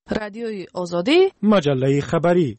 رادیوی آزادی، مجله خبری.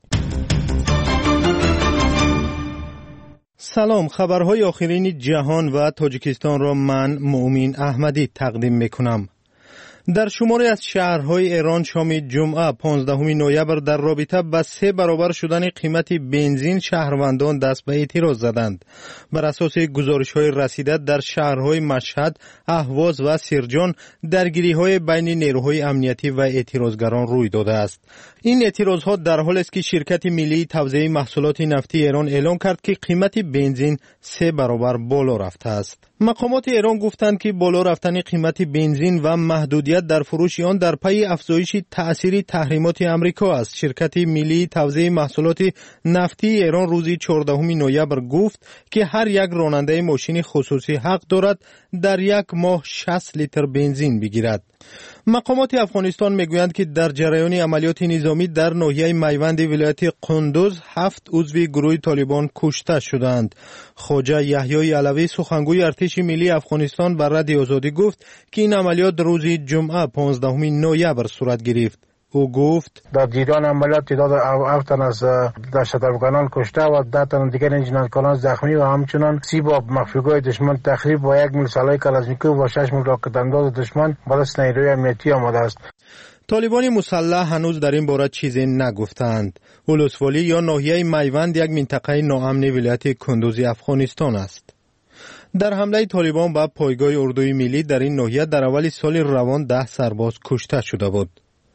سلام، خبرهای آخرین جهان و تاجیکستان را من مؤمن احمدی تقدیم میکنم. در شماری از شهرهای ایران شام جمعه 15 نوامبر در رابطه با 3 برابر شدن قیمت بنزین شهروندان دست به اعتراض زدند. بر اساس گزارش‌های رسیده در شهرهای مشهد، اهواز و سرجان درگیری‌های بین نیروهای امنیتی و اعتراضگران روی داده است. این اعتراضات در حالی است که شرکت ملی توزیع محصولات نفتی ایران اعلام کرد که قیمت بنزین 3 برابر بالا رفته است. مقامات ایران گفتند که بالا رفتن قیمت بنزین و محدودیت در فروش آن در پی افزایش تأثیر تحریمات آمریکا است. شرکت ملی توزیع محصولات نفتی ایران روز 14 نوامبر گفت که هر یک راننده ماشین خصوصی حق دارد در یک ماه 60 لیتر بنزین بگیرد. مقامات افغانستان میگویند که در جریان عملیات نظامی در ناحیه میوند ولایت قندوز 7 عضو گروه طالبان کشته شدند. خواجه یحیی علوی سخنگوی ارتش ملی افغانستان بر رادیو آزادی گفت که این عملیات روز جمعه 15 نوامبر صورت گرفت. او گفت در جریان عملیات تعداد 7 تن از دهشت‌افکنان کشته و 10 تن دیگر جنایتکاران زخمی و همچنان 30 باب مخفیگاه دشمن تخریب و 1 میل سلاح کلاشنیکوف و 6 میل راکت انداز دشمن به دست نیروی امنیتی آمده است. طالبان مسلح هنوز در این باره چیزی نگفتند. ولسوالی یا ناحیه میوند یک منطقه ناامن ولایت کندوز افغانستان است. در حمله طالبان به پایگاه اردوی ملی در این ناحیه در اول سال روان 10 سرباز کشته شده بود.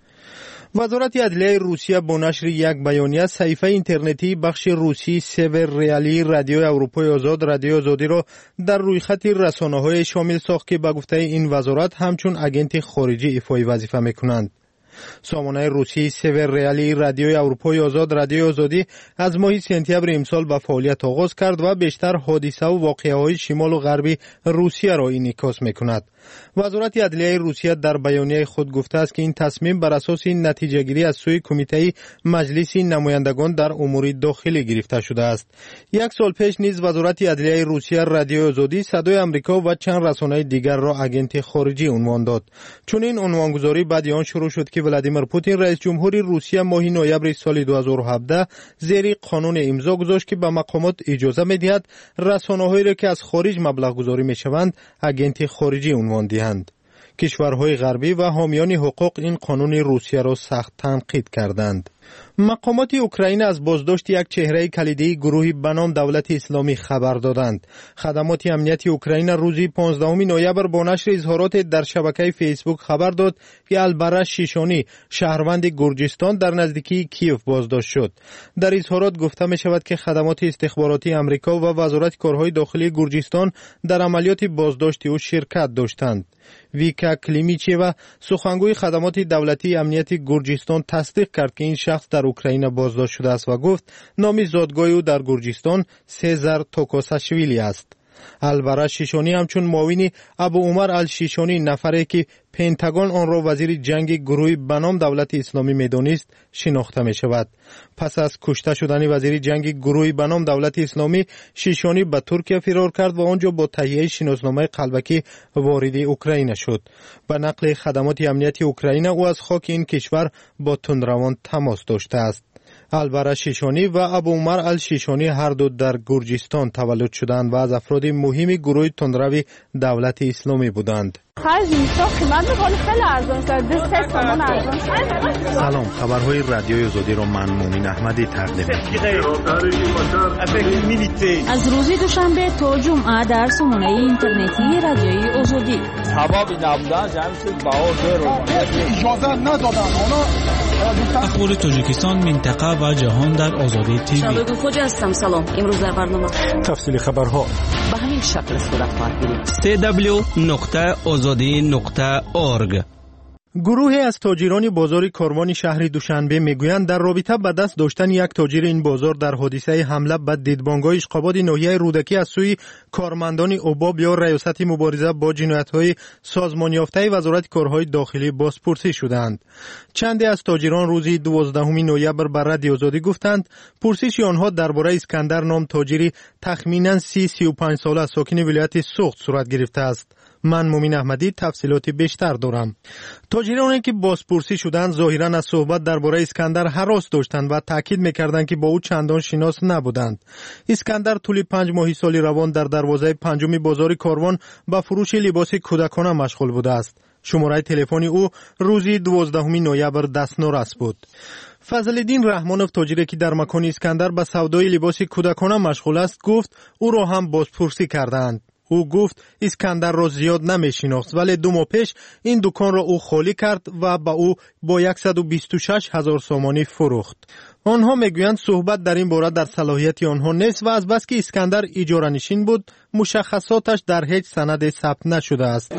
وزارت عدلیه روسیه با نشر یک بیانیه صفحه اینترنتی بخش روسی سیور ریالی رادیوی اروپای آزاد رادیو آزادی را در رویخط رسانه‌های شامل ساخت که به گفته این وزارت همچون اگنت خارجی ایفای وظیفه می‌کنند. سامانه روسی سیور ریالی رادیوی اروپای آزاد رادیو آزادی از ماه سپتامبر امسال به فعالیت آغاز کرد و بیشتر حادثه و واقعه‌های شمال و غربی روسیه را انعکاس می‌کند. وزارت عدلیه روسیه در بیانیه خود گفته است که این تصمیم بر اساس نتیجه گیری از سوی کمیته مجلس نمایندگان در امور داخلی گرفته شده است. یک سال پیش نیز وزارت عدلیه روسیه رادیو آزادی صدای آمریکا و چند رسانه دیگر را اگنت خارجی عنوان داد. چون این عنوانگذاری بعد آن شروع شد که ولادیمیر پوتین رئیس جمهور روسیه ماه نوامبر سال 2017 زیر قانون امضا گذاشت که به مقامات اجازه می‌دهد رسانه‌هایی را که از خارج مبلغ گذاری می‌شوند اگنت خارجی عنوان دهند. کشورهای غربی و حامیان حقوق این قانون روسیه را سخت تنقید کردند. مقامات اوکراین از بازداشت یک چهره کلیدی گروهی به نام دولت اسلامی خبر دادند. خدمات امنیتی اوکراین روز 15 نوامبر با نشر اظهارات در شبکه فیسبوک خبر داد که البرش شیشانی شهروند گرجستان در نزدیکی کیف بازداشت شد. در اظهارات گفته می شود که خدمات استخباراتی آمریکا و وزارت کارهای داخلی گرجستان در عملیات بازداشت او شرکت داشتند. ویکا کلیمیچیوا سخنگوی خدمات دولتی امنیتی گرجستان تصدیق کرد که این شخص در اوکراین بازداشت شده است و گفت نام زادگاه او در گرجستان سزار توکاساشویلی است. البرش شیشانی همچون معاون ابو عمر الشیشانی نفری که پنتاگون آن را وزیر جنگ گروه به نام دولت اسلامی می‌دانست شناخته می‌شود. پس از کشته شدن وزیر جنگ گروه به نام دولت اسلامی، شیشانی به ترکیه فرار کرد و آنجا با تهیه شناسنامه قلبکی وارد اوکراین شد. به نقل خدمات امنیتی اوکراین او از خاک این کشور با تندروان تماس داشته است. البرش شیشانی و ابو عمر الشیشانی هر دو در گرجستان تولد شدند و از افراد مهم گروه تندروی دولت اسلامی بودند. سلام، خبرهای رادیوی آزادی را من مؤمن احمدی تقدیم می‌کنم. از روز دوشنبه تا جمعه در سامانه اینترنتی رادیوی آزادی اخبار تاجیکستان، منطقه و جهان در آزادی تیوی. شبکه خوجا هستم. سلام. امروز در برنامه تفصیل خبرها به همین شکل صورت خواهد گرفت. www.azadi.org. گروهی از تاجران بازار کاروان شهر دوشنبه میگویند در رابطه با دست داشتن یک تاجر این بازار در حادثه حمله به دیدبانگاه اشقاباد ناحیه رودکی از سوی کارمندان اوباب یا ریاست مبارزه با جنایت‌های سازمان یافته وزارت کارهای داخلی بازپرسی شدند. چندی از تاجران روز 12 نوامبر بر رادیو آزادی گفتند پرسش آنها درباره اسکندر نام تاجری تخمینا 30-35 ساله ساکن ولایت سوخت صورت گرفته است. من مومین احمدی تفصیلات بیشتر دارم. تاجرانی که بازپرسی شدند ظاهراً از صحبت درباره اسکندر هراس داشتند و تاکید می‌کردند که با او چندان شناس نبودند. اسکندر طول 5 ماه سال روان در دروازه پنجم بازار کاروان با فروش لباس کودکانه مشغول بوده است. شماره تلفن او روزی 12 نوامبر دستنوس بود. فضل‌الدین رحمانوف تاجری که در مکان اسکندر به سودای لباس کودکانه مشغول است گفت او را هم بازپرسی کردند. او گفت اسکندر را زیاد نمی‌شناخت ولی 2 ماه پیش این دکان را او خالی کرد و با او با 126,000 سامانی فروخت. آنها میگویند صحبت در این باره در صلاحیت آنها نیست و از بس که اسکندر اجاره نشین بود مشخصاتش در هیچ سند ثبت نشده است.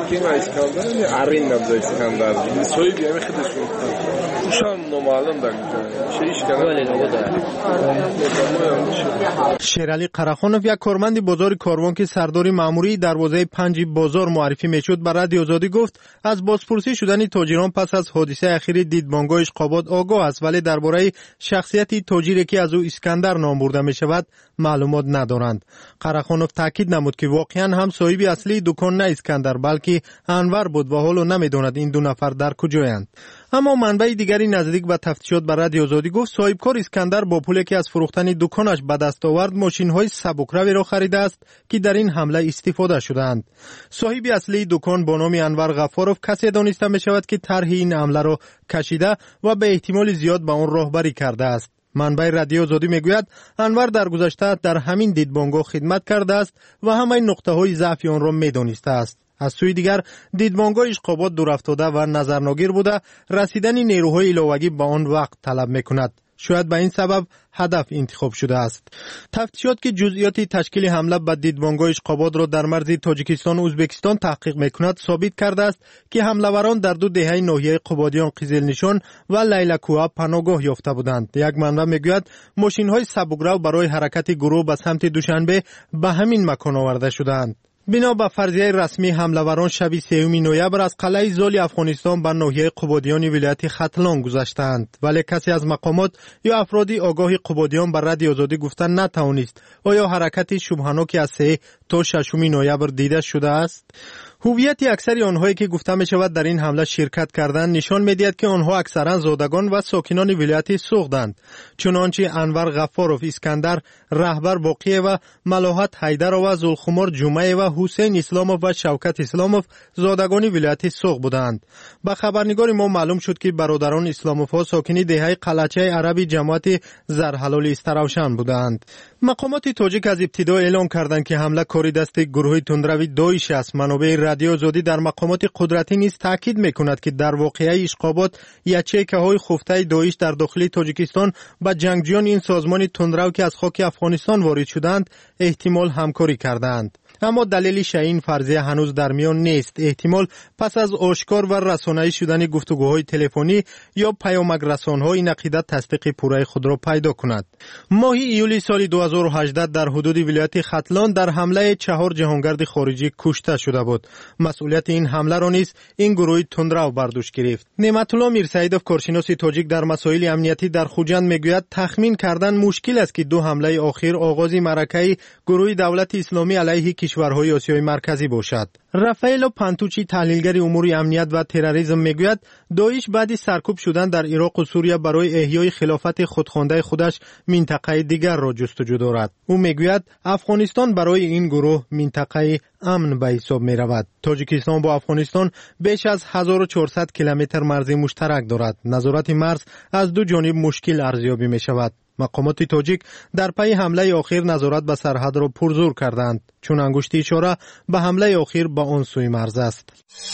شیرعلی قرخانوف یک کارمند بازار کاروان که سردار مأموری دروازه 5 بازار معرفی میشد به رادیو آزادی گفت از بازپرسی شدن تاجران پس از حادثه اخیر دیدبانگاه اشقاباد آگاه است ولی درباره شخصیت تاجری که از او اسکندر نام برده می شود معلومات ندارند. قرخانوف تاکید نمود که واقعا هم صاحب اصلی دکان نه اسکندر بلکه انور بود و حالا نمیداند این 2 نفر در کجایند. اما منبع دیگری نزدیک به تفتیشات بر رادیو آزادی گفت صاحبکار اسکندر با پولی که از فروختن دکانش به دست آورد ماشین‌های سبکروی را خریده است که در این حمله استفاده شدند. صاحب اصلی دکان با نام انور غفاروف کسی دانسته می شود که طرح این حمله را کشیده و به احتمال زیاد به آن راهبری کرده است. منبع رادیو آزادی میگوید انور در گذشته در همین دیدبانگاه خدمت کرده است و همه نقطه‌های ضعف آن را می‌دانسته است. از سوی دیگر دیدبانگاه اشقاباد دور افتاده و نظرناگیر بوده رسیدن نیروهای علاوه‌ای به آن وقت طلب می‌کند. شاید به این سبب هدف انتخاب شده است. تفتیشات که جزئیات تشکیل حمله به دیدبانگاه اشقاباد را در مرز تاجیکستان و ازبکستان تحقیق می‌کند ثابت کرده است که حمله‌وران در 2 دهه ناحیه قبادیان قزل نشان و لیلکوها پناهگاه یافته بودند. یک منبع میگوید ماشین‌های سبکرو برای حرکت گروه به سمت دوشنبه به همین مکان آورده شدند. بنا به فرضیه رسمی حمله‌وران شب 3 نوامبر از قلعه زال افغانستان به ناحیه قبادیان ولایت ختلان گذشتند ولی کسی از مقامات یا افرادی آگاه قبادیان به رادیو آزادی گفتن نتوانست آیا حرکت شبهناکی از 3 تا 6 نوامبر دیده شده است. هویت اکثر آنهایی که گفته می شود در این حمله شرکت کردند نشان می‌دهد که آنها اکثرا زادگان و ساکنان ولایت سوغدند. چنانچه انور غفاروف اسکندر رهبر واقعی و ملاحت حیدر و زلخمار جمعه و حسین اسلاموف و شوکت اسلاموف زادگان ولایت سوغ بودند. با خبرنگار ما معلوم شد که برادران اسلاموف ها ساکن دهه قلچه عربی جماعت زرحلال استراوشن بودند. مقامات تاجیک از ابتدا اعلام کردند که حمله کاری دست گروه تندروی داعش است. منابع رادیو آزادی در مقامات قدرتی نیز تاکید میکند که در واقعه اشقابات یچیکه‌های خفته داعش در داخل تاجیکستان با جنگجویان این سازمان تندرو که از خاک افغانستان وارد شدند احتمال همکاری کردند. اما دلیل این فرضیه هنوز در میان نیست. احتمال پس از آشکار و رسانه‌ای شدن گفتگوهای تلفنی یا پیامک رسان‌ها این عقیده تصدیق پوره خود را پیدا کند. ماه ایولی سال 2018 در حدود ولایت ختلان در حمله 4 جهانگرد خارجی کشته شده بود. مسئولیت این حمله را نیز این گروه تندرو بر دوش گرفت. نعمت الله میرسعیدوف کارشناس تاجیک در مسائل امنیتی در خوجند میگوید تخمین کردن مشکل است که 2 حمله اخیر آغاز معرکه گروه دولت اسلامی علیه کشورهای آسیای مرکزی باشد. رافائل پانتوچی تحلیلگر امور امنیت و تروریسم میگوید داعش بعد سرکوب شدن در عراق و سوریه برای احیای خلافت خودخوانده خودش منطقه دیگر را جستجو دارد. او میگوید افغانستان برای این گروه منطقه امن به حساب می رود. تاجیکستان با افغانستان بیش از 1400 کیلومتر مرز مشترک دارد. نظارت مرز از 2 جانب مشکل ارزیابی می شود. مقامات تاجیک در پی حمله اخیر نظارت به سرحد را پرزور کردند چون انگشت اشاره به حمله اخیر به آن سوی مرز است.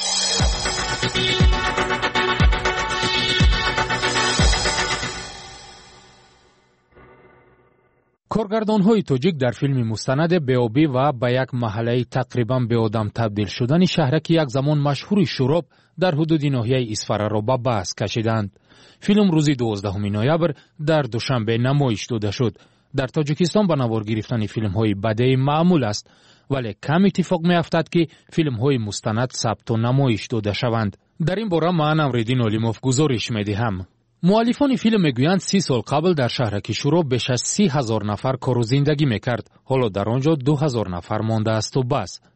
کارگردان‌های تاجیک در فیلم مستند بیابی و به یک محله تقریباً به آدم تبدیل شدن شهرک یک زمان مشهور شراب در حدود ناحیه اسفره را به بحث کشیدند. فیلم روز 12 نوامبر در دوشنبه نمایش داده شد. در تاجیکستان به نوار گرفتن فیلم‌های بدیع معمول است ولی کم اتفاق می‌افتد که فیلم‌های مستند ثبت و نمایش داده شوند. در این باره من امرالدین علیموف گزارش می‌دهم. مؤلفان فیلم میگویند 30 سال قبل در شهرک شوراب بیش از 30,000 نفر کار و زندگی میکرد. حالا در آنجا 2,000 نفر مانده است و بس.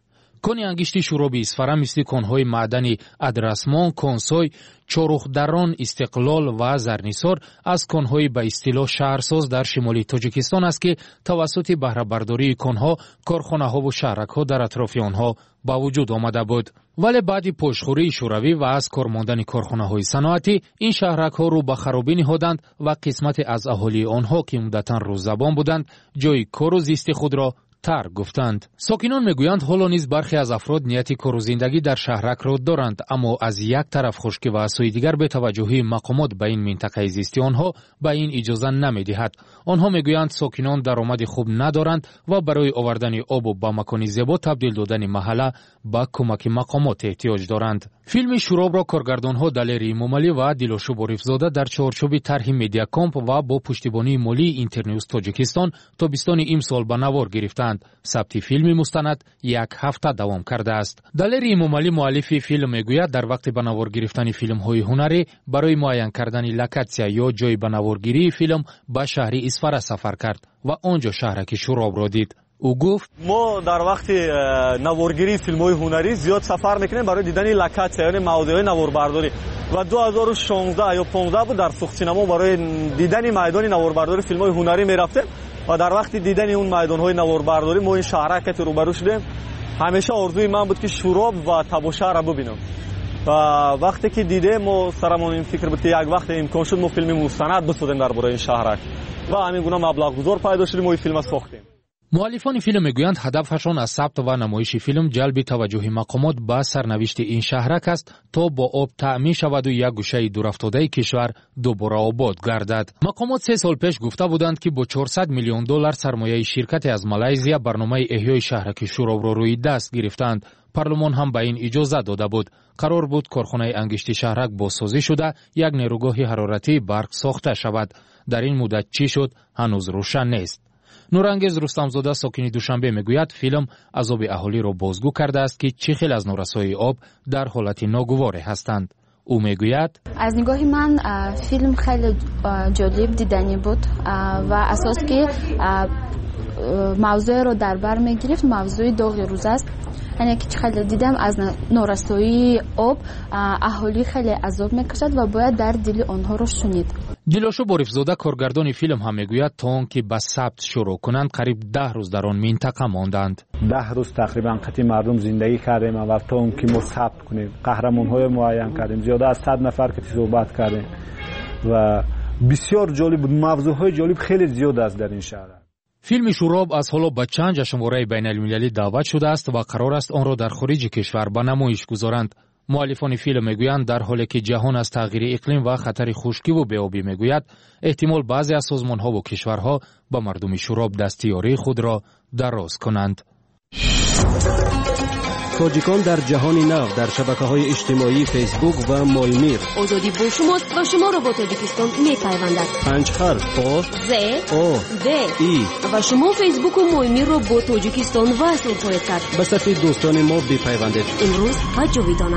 کن انگشت شورابی اصفهان مثل کنهای معدنی ادرسمان، کنسوی، چروخدران، استقلال و زرنیسار از کنهای به اصطلاح شهرساز در شمالی تاجیکستان است که توسط بهره برداری کنها، کارخانه ها و شهرک ها در اطراف آنها با وجود آمده بود. ولی بعد پشتخوری شوروی و از کار ماندن کارخانه های صنعتی این شهرک ها رو به خرابی نهادند و قسمت از اهالی آنها که مدتاً روزبان بودند جای کار و زیست خود را ترک گفتند. ساکنان میگویند حالا نیز برخی از افراد نیت کار و زندگی در شهرک را دارند، اما از یک طرف خشکی و از سوی دیگر به توجهی مقامات به این منطقه زیستی آنها به این اجازه نمیدهد. آنها میگویند ساکنان درآمد خوب ندارند و برای آوردن آب و به مکان زیبا تبدیل دادن محله به کمک مقامات احتیاج دارند. فیلم شوراب را کارگردانها دلیر موملی و دلاشو باریفزاده در چارچوب طرح مدیا کامپ و با پشتیبانی مالی اینترنیوز تاجیکستان تابستان امسال به نوار گرفتند. ثبت فیلم مستند یک هفته دوام کرده است. دلیر موملی مؤلف فیلم میگوید در وقت به نوار گرفتن فیلم های هنری برای معین کردن لوکاسیا یا جای به نوارگیری فیلم به شهر اصفهان سفر کرد و آنجا شهرک شوراب را دید. او گفت ما در وقت نوارگیری فیلم های هنری زیاد سفر میکنیم برای دیدن لوکاسیا یعنی موضوع نواربرداری و 2016 یا 15 بود در سوخت سینما برای دیدن میدان نواربرداری فیلم های هنری میرفتیم و در وقت دیدن اون میدان های نواربرداری ما این شهرک رو روبرو شدیم. همیشه آرزوی من بود که شوراب و تباشا را ببینم و وقتی که دیدم ما سرمون این فکر بود که یک وقت امکان شد ما فیلم مستند بسازیم درباره این شهرک و همین گونه مبلغ گذار پیدا شد ما این فیلم ساختیم. مؤلفان فیلم میگویند هدفشان از ثبت و نمایش فیلم جلب توجه مقامات به سرنوشت این شهرک است تا با آب تأمین شود و یک گوشه دورافتاده کشور دوباره آباد گردد. مقامات 3 سال پیش گفته بودند که با 400 میلیون دلار سرمایه شرکت از مالزیا برنامه احیای شهرک شوراب را روی دست گرفتند. پارلمان هم به این اجازه داده بود. قرار بود کارخانه انگشت شهرک بازسازی شده یک نیروگاه حرارتی برق ساخته شود. در این مدت چی شد هنوز روشن نیست. نورانگیز رستمزاده ساکن دوشنبه میگوید فیلم عذاب اهالی را بازگو کرده است که چه خیلی از نورسایی آب در حالت ناگوار هستند. او میگوید از نگاه من فیلم خیلی جالب دیدنی بود و اساس که موضوع رو در بر میگرفت موضوع داغ روز است. یعنی که خیلی دیدم از نورسایی آب اهالی خیلی عذاب میکشد و باید در دل آنها رو شنید. دلاشو باریفزاده کارگردان فیلم هم میگوید تا آنکه به ثبت شروع کنند قریب 10 روز در آن منطقه ماندند. 10 روز تقریبا قطعی مردم زندگی کردیم و تا آنکه ما ثبت کنیم قهرمان‌های معین کردیم زیاده از 100 نفر که صحبت کردیم و بسیار جالب بود. موضوعهای جالب خیلی زیاد است در این شهر. فیلم شوراب از حالا به چند جشنواره بین المللی دعوت شده است و قرار است آن را در خارج کشور به نمایش گذارند. مؤلفان فیلم میگویند در حالی که جهان از تغییر اقلیم و خطر خشکی و بیابی میگوید احتمال بعضی از سازمان‌ها و کشورها به مردم شوراب دستیاری خود را دراز کنند. تاجیکان در جهان نو در شبکه‌های اجتماعی فیسبوک و مولمیر. آزادی با شماست و شما را با تاجیکستان می‌پیوندد. 5 حرف آ ز او د ای و شما فیسبوک و مولمیر را با تاجیکستان وصل خواهید کرد. به صفحه دوستان ما بپیوندید. امروز و جاویدانه.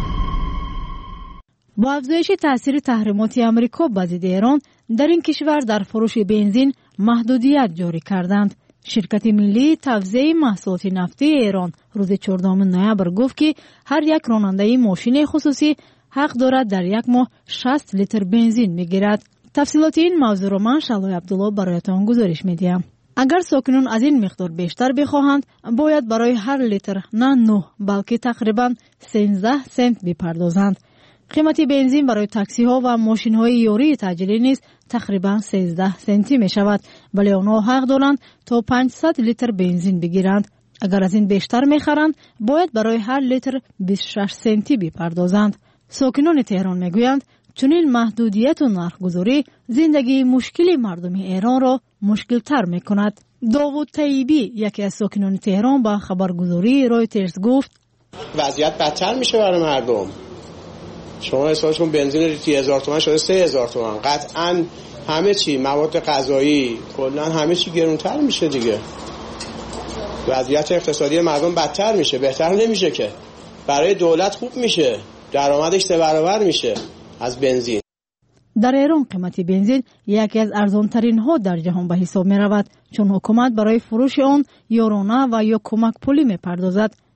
با افزایش تاثیر تحریمات آمریکا بر ضد ایران در این کشور در فروش بنزین محدودیت جاری کردند. شرکت ملی توزیع محصولات نفتی ایران روز 14 نوامبر گفت که هر یک راننده ماشین خصوصی حق دارد در یک ماه 60 لیتر بنزین میگیرد. تفصیلات این موضوع را من شالای عبدالله برایتان گزارش میدیم. اگر ساکنان از این مقدار بیشتر بخواهند باید برای هر لیتر نه 9 بلکه تقریبا 13 سنت بپردازند. قیمت بنزین برای تاکسی ها و ماشین های یوری تجاری نیز تقریبا 13 سنتی می شود، ولی آنها حق دارند تا 500 لیتر بنزین بگیرند. اگر از این بیشتر می خرند باید برای هر لیتر 26 سنتی بپردازند. ساکنان تهران می گویند چنین محدودیت و نرخ‌گذاری زندگی مشکلی مردم ایران را مشکل تر می کند. داوود طیبی یکی از ساکنان تهران با خبرگزاری رایترز گفت وضعیت بدتر میشه برای مردم. شما حسابش کن بنزین لیتری 1000 تومان شده 3000 تومان. قطعاً همه چی مواد غذایی کلا همه چی گرونتر میشه دیگه. وضعیت اقتصادی مردم بدتر میشه، بهتر نمیشه که. برای دولت خوب میشه، درآمدش 3 برابر میشه از بنزین. در ایران قیمت بنزین یکی از ارزان‌ترین ها در جهان به حساب می رود، چون حکومت برای فروش آن یارانه و یا کمک پولی می پردازد.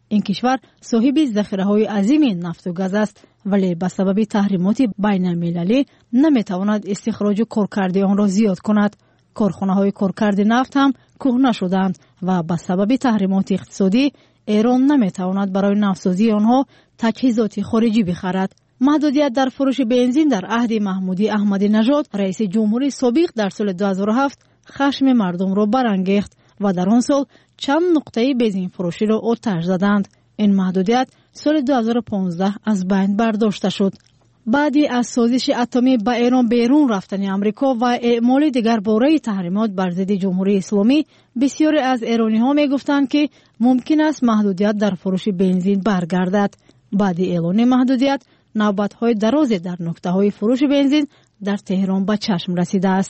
این کشور صاحب ذخیره‌های عظیم نفت و گاز است، ولی به سبب تحریمات بین‌المللی نمی‌تواند استخراج کارکرد آن را زیاد کند. کارخانه‌های کارکرد نفت هم کهنه شدند و به سبب تحریمات اقتصادی ایران نمی‌تواند برای نفتسازی آنها تجهیزات خارجی بخرد. محدودیت در فروش بنزین در عهد محمودی احمدی نژاد رئیس جمهوری سابق در سال 2007 خشم مردم را برانگیخت و در آن سال چند نقطه بنزین فروشی را آتش زدند. این محدودیت سال 2015 از بین برداشته شد. بعدی از سازش اتمی با ایران بیرون رفتن آمریکا و اعمال دیگر باره تحریمات بر ضد جمهوری اسلامی، بسیاری از ایرانی‌ها می‌گفتند که ممکن است محدودیت در فروش بنزین برگردد. بعد اعلان محدودیت، نوبت‌های درازی در نقطه‌های فروش بنزین در تهران به چشم رسیده است.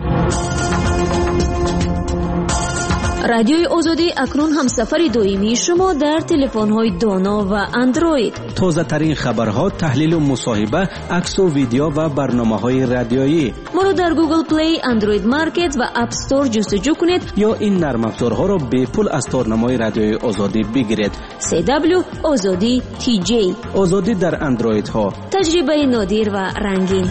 رادیوی آزادی اکنون همسفر دائمی شما در تلفن‌های دانا و اندروید. تازه‌ترین خبرها، تحلیل و مصاحبه، عکس و ویدیو و برنامه‌های رادیویی. ما را در گوگل پلی، اندروید مارکت و اپ استور جستجو کنید یا این نرم افزارها را به پول از تارنمای رادیوی آزادی بگیرید. CW آزادی TJ. آزادی در اندروید ها. تجربه نادر و رنگین.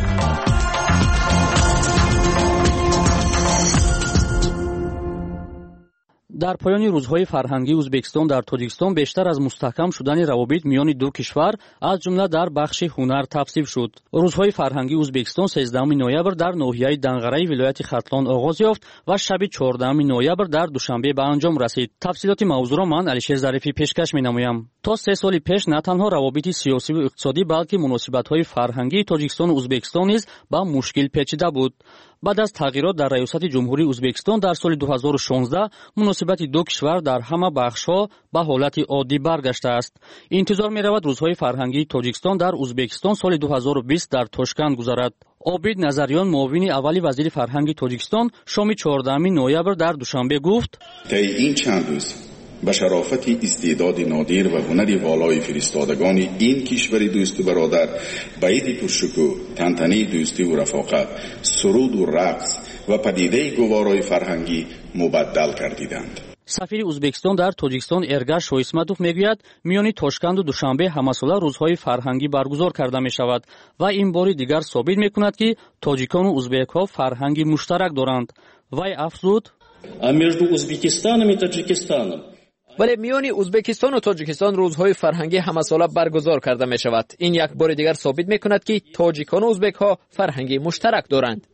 در پایان روزهای فرهنگی ازبکستان در تاجیکستان بیشتر از مستحکم شدن روابط میان دو کشور از جمله در بخش هنر توصیف شد. روزهای فرهنگی ازبکستان 13 نوامبر در ناحیه دنغرای ولایت ختلان آغاز یافت و شب 14 نوامبر در دوشنبه به انجام رسید. تفصیلات موضوع را من علیشیر ظریفی پیشکش می‌نمایم. تا 3 سال پیش نه تنها روابط سیاسی و اقتصادی بلکه مناسبت‌های فرهنگی تاجیکستان و ازبکستان نیز با مشکل پیچیده بود. بعد از تغییرات در ریاست جمهوری ازبکستان در سال 2016 مناسبت دو کشور در همه بخش‌ها به حالت عادی برگشته است. انتظار می‌رود روزهای فرهنگی تاجیکستان در ازبکستان سال 2020 در تاشکند گذرد. عابد نظریان معاون اول وزیر فرهنگ تاجیکستان شام 14 نوامبر در دوشنبه گفت: طی این چند روز به شرافت استعداد نادر و هنر والای فرستادگان این کشور دوست و برادر به عید پرشکوه تنتنه دوستی و رفاقت، سرود و رقص و پدیده گوارای فرهنگی مبدل کردیدند. سفیر ازبکستان در تاجیکستان ارگش شویسمتوف میگوید میان تاشکند و دوشنبه همساله روزهای فرهنگی برگزار کرده می شود و این بار دیگر ثابت میکند که تاجیکان و ازبک‌ها فرهنگی مشترک دارند. وی افزود: между ازبکستانم و تاجیکستانم ولی میان ازبکستان و تاجیکستان روزهای فرهنگی همساله برگزار کرده می شود. این یک بار دیگر ثابت می کند که تاجیکان و ازبک ها فرهنگی مشترک دارند.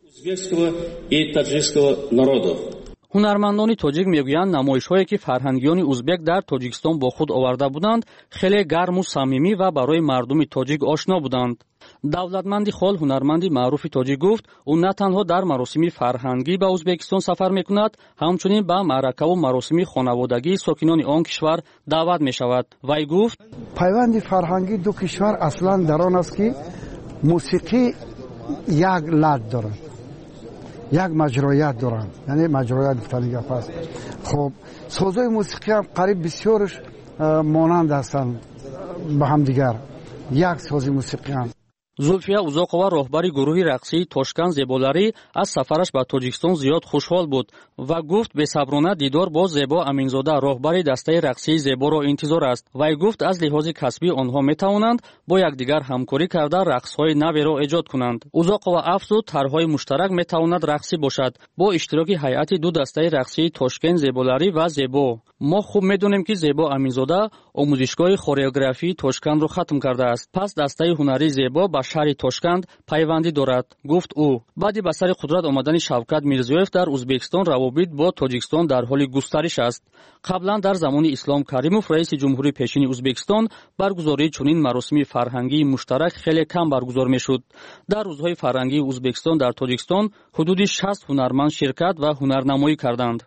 هنرمندان تاجیک میگویند نمایش‌هایی که فرهنگیان ازبک در تاجیکستان با خود آورده بودند خیلی گرم و صمیمی و برای مردم تاجیک آشنا بودند. دولتمند خال هنرمند معروف تاجیک گفت او نه تنها در مراسم فرهنگی به ازبکستان سفر میکند، همچنین به معرکه و مراسم خانوادگی ساکنان آن کشور دعوت میشود. وی گفت: پیوند فرهنگی دو کشور اصلا در آن است که موسیقی یک لحن دارد، یک مجرایت دارند، یعنی مجرایت گفتن گپ است. خب سازهای موسیقی هم قریب بسیارش مانند هستند به هم دیگر، یک ساز موسیقی هم. زولفیا узоқова роҳбари гурӯҳи рақсии Тошканд Зеболарӣ аз сафараш ба Тоҷикистон зиёд хушҳол буд ва гуфт бесаброна дидор бо Зебо Аминзода роҳбари дастаи рақсии Зеборо интизор аст. Вай гуфт аз лиҳози касбӣ онҳо метавонанд бо якдигар ҳамкорӣ карда рақсҳои наверо эҷод кунанд. Узоқова афзуд тарҳҳои муштарак метавонад рақсӣ бошад бо иштироки ҳайати ду дастаи рақсии Тошкент Зеболарӣ ва Зебо. мо хуб медонем ки Зебо Аминзода омӯзишгоҳи хореографии Тошкандро хатм кардааст. Пас дастаи ҳунари Зебо ба шаҳри Тошканд пайвандӣ дорад, гуфт ӯ. баъди ба сари қудрат омадани Шавкат Мирзиёев дар Узбекистон равобит бо Тоҷикистон дар ҳоли густариш аст. қаблан дар замони Ислом Каримов раиси ҷумҳурии пешини Узбекистон баргузории чунин маросими фарҳангии муштарак хеле кам баргузор мешуд. дар рӯзҳои фарҳангии Узбекистон дар Тоҷикистон ҳудуди 60 ҳунарманд ширкат ва ҳунарнамоӣ карданд.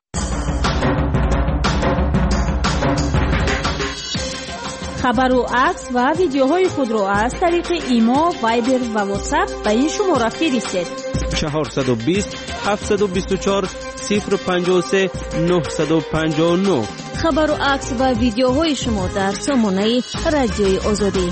خبر و عکس و ویدیوهای خود را از طریق ایما، وایبر و واتساپ به این شماره فرستید: 420 724 053 959. خبر و عکس و ویدیوهای شما در سامانه رادیوی آزادی.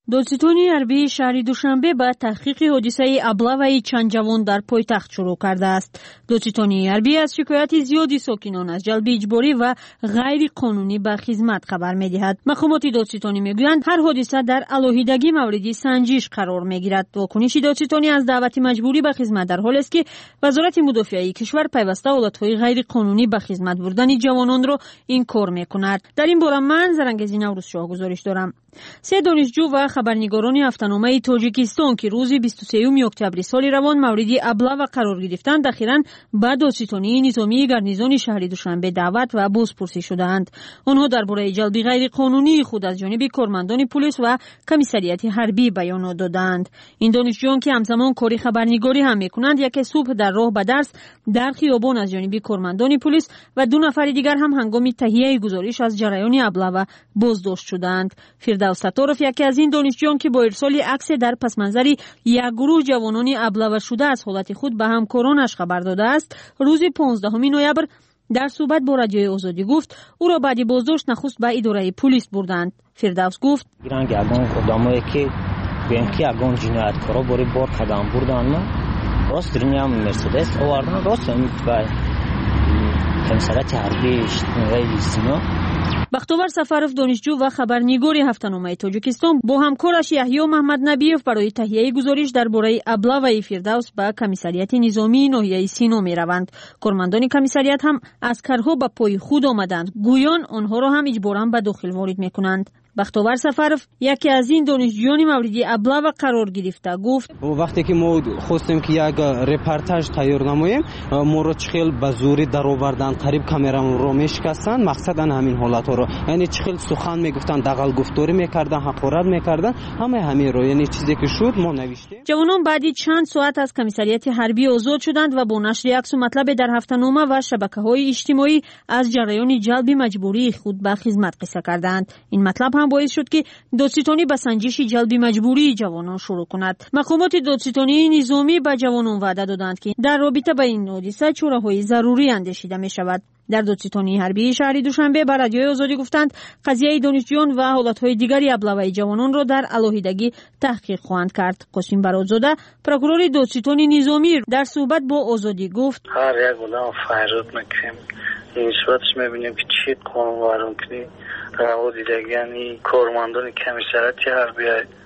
دادستانی حربی شهر دوشنبه با تحقیق حادثه ابله چند جوان در پایتخت شروع کرده است. دادستانی حربی از شکایت زیادی ساکنان از جلب اجباری و غیر قانونی به خدمت خبر می‌دهد. مقامات دادستانی میگویند هر حادثه در علیحدگی مورد سنجش قرار می‌گیرد. واکنش دادستانی از دعوت مجبوری به خدمت در حالی است که وزارت مدافعه کشور پیوسته حالت‌های غیر قانونی به خدمت بردن جوانان را انکار می‌کند. در این باره من زرنگزی نوروز شاه گزارش دارم. 3 دانشجو و خبرنگاران هفته‌نامه تاجیکستان که روز 23 اکتبر سال روان مورد ابله قرار گرفتند اخیراً به دادستانی نظامی گارنیزون شهر دوشنبه دعوت و بازپرسی شدند. آنها درباره جلب غیر قانونی خود از جانب کارمندان پلیس و کمیسریت حربی بیانات دادند. این دانشجویان که همزمان کاری خبرنگاری هم میکنند یک صبح در راه به درس در خیابان از جانب کارمندان پلیس و 2 نفر دیگر هم هنگام تهیه گزارش از جریان ابله و بازداشت شدند. فردوس ستارف یکی از این دانشجویان که با ارسال عکس در پس منظر یک گروه جوانان ابله شده از حالت خود به همکارانش خبر داده است، روز 15 نوامبر در صحبت با رادیوی آزادی گفت او را بعد بازداشت نخست به اداره پلیس بردند. فردوس گفت گرانگ اگان آدمایی که بینکی اگان جنایتکارا باری بار قدم بردن ما راست درنیام مرسدس آوردن راست به کمیسریت حربی اجتماعی سینا. بختیار سفرов دانشجو و خبرنگار هفته‌نامه تاجیکستان با همکارش یحیی محمد نبیف برای تهیه گزارش درباره ابله و فردوس به کمیسریت نظامی ناحیه سینا میروند. کارمندان کمیسریت هم عسکرها به پای خود آمدند، گویان آنها را هم اجباراً به داخل وارد میکنند. بختیار سفرов یکی از این دانشجویان مورد ابله قرار گرفته گفت وقتی که ما خواستیم که یک رپورتاژ تیار نماییم ما را چخیل به زوری در آوردن قریب کامرامون رو میشکستن، مقصدا همین حالت ها رو یعنی چخیل سخن میگفتن، دغل گفتاری میکردن، حقارت میکردن، همین رو یعنی چیزی که شد ما نوشتیم. جوانان بعدی چند ساعت از کمیسریت حربی آزاد شدند و با نشر عکس و مطلب در هفته‌نامه و شبکه‌های اجتماعی از جریان جلب مجبوری خود به خدمت قصه کردند. این مطلب هم باعث شد که دادستانی به سنجش جلب مجبوری جوانان شروع کند. مقامات دادستانی نظامی به جوانان وعده دادند که در رابطه با این حادثه چاره‌های ضروری اندیشیده می شود. در دادستانی حربی شهر دوشنبه بر رادیوی آزادی گفتند قضیه دانشجویان و حالت‌های دیگری ابله جوانان را در علیحدگی تحقیق خواهند کرد. قاسم برادزاده پروکورور دادستانی نظامی در صحبت با آزادی گفت هر یک آدم فرض می‌کنیم این صورتش می‌بینیم که چی قانون وارد کنی رو دیدگی یعنی کارمندان کمیسریت حربی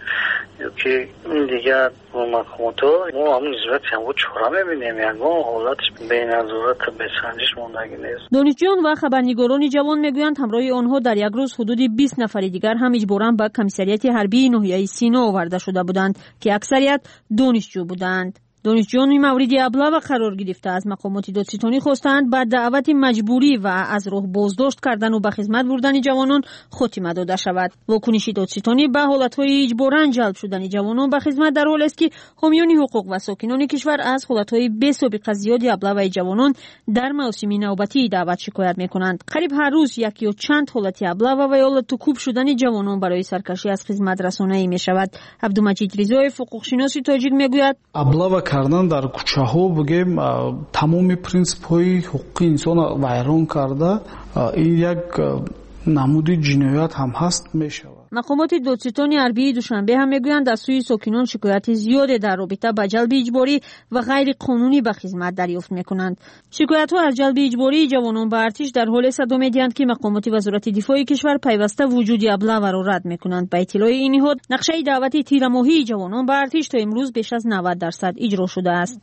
که این دیگر مقامات ما هم نسبت هم بود چورا میبینیم یعنی حالتش بین نظارت به سنجش موندگی نیست. دانشجویان و خبرنگاران جوان میگویند همراه آنها در یک روز حدود 20 نفر دیگر هم اجباراً به کمیسریت حربی ناحیه سینا آورده شده بودند که اکثریت دانشجو بودند. دانشجویان مورد ابله قرار گرفته از مقامات دادستانی خواستند بعد دعوت مجبوری و از راه بازداشت کردن و به خدمت بردن جوانان خاتمه داده شود. واکنش دادستانی به حالت‌های اجباراً جلب شدن جوانان به خدمت در حالی است که حامیان حقوق و ساکنان کشور از حالت‌های بی‌سابقه زیاد ابله جوانان در مواسم نوبتی دعوت شکایت می‌کنند. قریب هر روز یک یا چند حالت ابله و حالت کوب شدن جوانان برای سرکشی از خدمت رسانه‌ای می‌شود. عبدالمجید رضایی حقوقشناس تاجیک میگوید ابله کардن дар кӯчаҳо бигем тамоми принсипҳои ҳуқуқи инсон вайрон карда ин як намуди ҷиноят ҳам ҳаст мешавад. مقامات دادستانی حربی دوشنبه هم میگویند از سوی ساکنان شکایت زیاد در رابطه با جلب اجباری و غیر قانونی به خدمت دریافت میکنند. شکایت ها از جلب اجباری جوانان به ارتش در حال صدا میدهند که مقامات وزارت دفاع کشور پیوسته وجود ابله را رد میکنند. به اطلاع این نهاد نقشه دعوت تیر ماهی جوانان به ارتش تا امروز بیش از 90% اجرا شده است.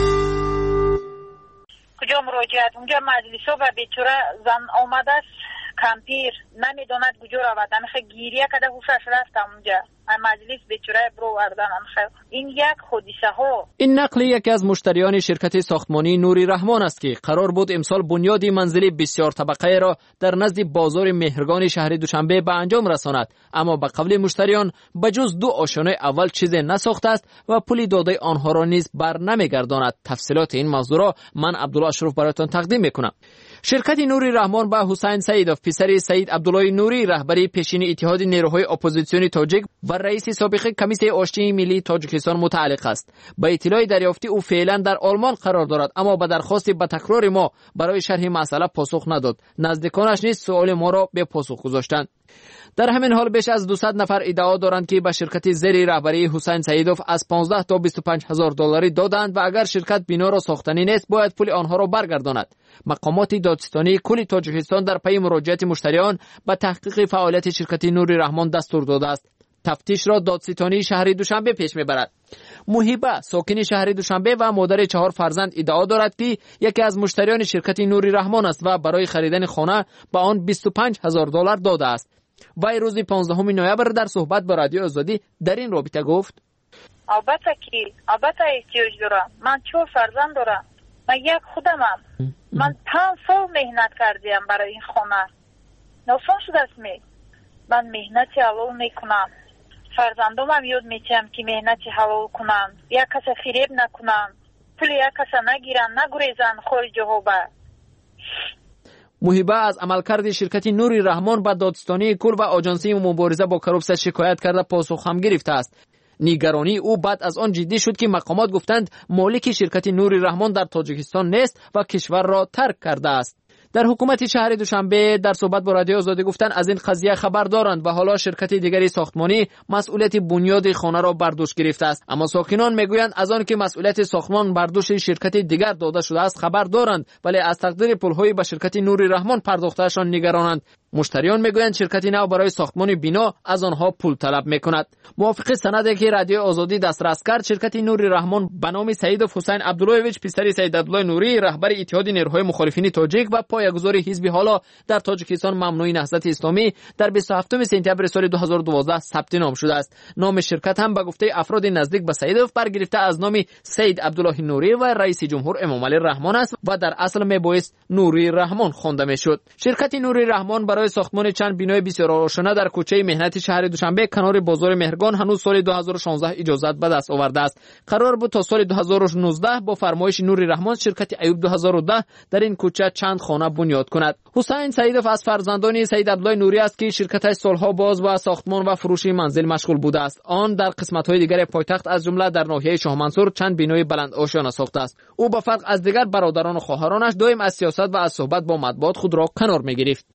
اونجا مجلس ها و بیتوره زن آمده است کمپیر نمیداند کجا رود. همیشه گیریه کده هوشش رفت اونجا مجلس بیچاره برو وردن. این یک حادثه ها. این نقل یکی از مشتریان شرکت ساختمانی نوری رحمان است که قرار بود امسال بنیاد منزلی بسیار طبقه را در نزد بازار مهرگان شهر دوشنبه به انجام رساند، اما به قول مشتریان بجز 2 آشیانه اول چیزی نساخته است و پول داده آنها را نیز بر نمیگرداند. تفصیلات این موضوع را من عبدالله اشرف برایتان تقدیم میکنم. شرکت نوری رحمان با حسین سیدوف پسر سید عبدالله نوری رهبری پیشین اتحاد نیروهای اپوزیسیونی تاجیک و رئیس سابق کمیته آشتی ملی تاجیکستان متعلق است. با اطلاع دریافتی او فعلا در آلمان قرار دارد، اما به درخواست به تکرار ما برای شرح مسئله پاسخ نداد. نزدیکانش نیز سوال ما را به پاسخ گذاشتند. در همین حال بیش از 200 نفر ادعا دارند که به شرکت زیر رهبری حسین سیدوف از 15 تا 25 هزار دلاری دادند و اگر شرکت بنا را ساختنی نیست باید پول آنها را برگرداند. مقامات دادستانی کل تاجیکستان در پی مراجعت مشتریان به تحقیق فعالیت شرکت نوری رحمان دستور داده است. تفتیش را دادستانی شهر دوشنبه پیش میبرد. محیبه ساکن شهر دوشنبه و مادر 4 فرزند ادعا دارد که یکی از مشتریان شرکت نوری رحمان است و برای خریدن خانه به آن 25 هزار دلار داده است. وی روز 15 نوامبر در صحبت با رادیو آزادی در این رابطه گفت: البته احتیاج دارم. من 4 فرزند دارم. من یک خودمم. من 5 سال مهنت کردیم برای این خانه. ناسان شده است. من مهنتی حلال میکنم. فرزندام هم یاد میتیم که مهنتی حلال کنن. یک کس فریب نکنن. پول یک کس نگیرن، نگریزن خارج ها به. محیبه از عملکرد شرکت نوری رحمان به دادستانی کل و آژانسی مبارزه با کروپسیون شکایت کرده پاسخ هم گرفته است. نگرانی او بعد از آن جدی شد که مقامات گفتند مالک شرکت نوری رحمان در تاجیکستان نیست و کشور را ترک کرده است. در حکومت شهر دوشنبه در صحبت با رادیو آزادی گفتند از این قضیه خبر دارند و حالا شرکت دیگری ساختمانی مسئولیت بنیاد خانه را بر دوش گرفته است، اما ساکنان میگویند از آن که مسئولیت ساختمان بر دوش شرکت دیگر داده شده است خبر دارند، ولی از تقدیر پول‌های به شرکت نوری رحمان پرداختهشان نگرانند. مشتریان میگویند شرکت نو برای ساختمان بنا از آنها پول طلب میکند. موافق سندی که رادیو آزادی دسترس کرد، شرکت نوری رحمان به نام سیدوف حسین عبداللهویچ پسر سید عبدالله نوری رهبر اتحاد نیروهای مخالفین تاجیک و پایه‌گذار حزب حالا در تاجیکستان ممنوع نهضت اسلامی در 27 سپتامبر سال 2012 ثبت نام شده است. نام شرکت هم به گفته افراد نزدیک به سیدوف برگرفته از نام سید عبدالله نوری و رئیس جمهور امام علی رحمان است و در اصل میبایست نوری رحمان خوانده میشد. شرکت نوری رحمان برای ساختمان چند بنای بسیار آشنا در کوچه مهنت شهر دوشنبه کنار بازار مهرگان هنوز سال 2016 اجازت به دست آورده است. قرار بود تا سال 2019 با فرمایش نوری رحمان شرکت ایوب 2010 در این کوچه چند خانه بنیاد کند. حسین سیدوف از فرزندان سید عبدالله نوری است که شرکتش سالها باز با ساختمان و فروش منزل مشغول بوده است. آن در قسمت‌های دیگر پایتخت از جمله در ناحیه شاه منصور چند بنای بلند آشنا ساخته است. او به فرق از دیگر برادران و خواهرانش دائم از سیاست و از صحبت با مطبوعات خود را کنار می‌گرفت.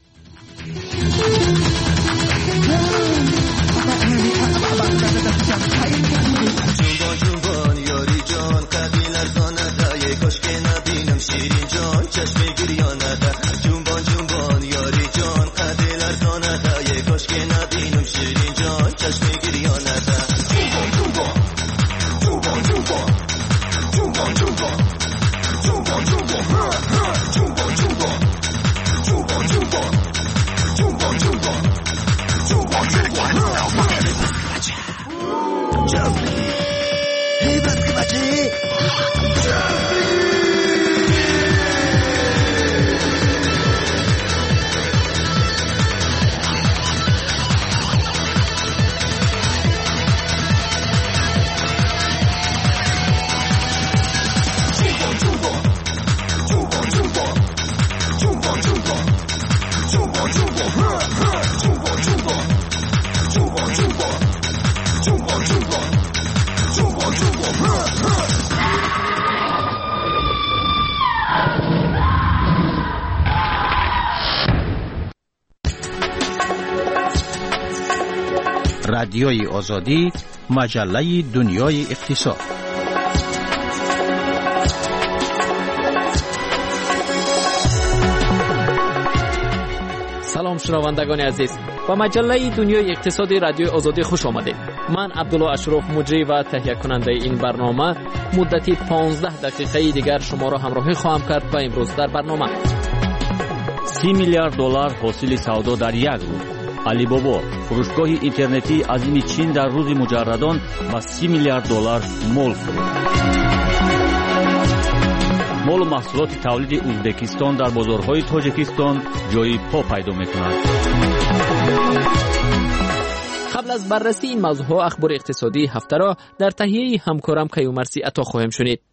رادیوی آزادی، مجله دنیای اقتصاد. سلام شنوندگان عزیز، با مجله دنیای اقتصادی رادیو آزادی خوش آمدید. من عبدالله اشرف مجری و تهیه کننده این برنامه مدتی 15 دقیقه دیگر شما را همراهی خواهم کرد و امروز در برنامه $30 میلیارد حاصل سودا در یک روز. علیبابا فروشگاه اینترنتی عظیم چین در روز مجردان با $30 میلیارد مال فروخت. مال و محصولات تولید ازبکستان در بازارهای تاجیکستان جای پا پیدا می‌کند. قبل از بررسی این موضوعها اخبار اقتصادی هفته را در تهیه همکارم کیومرسی عطا خواهیم شنید.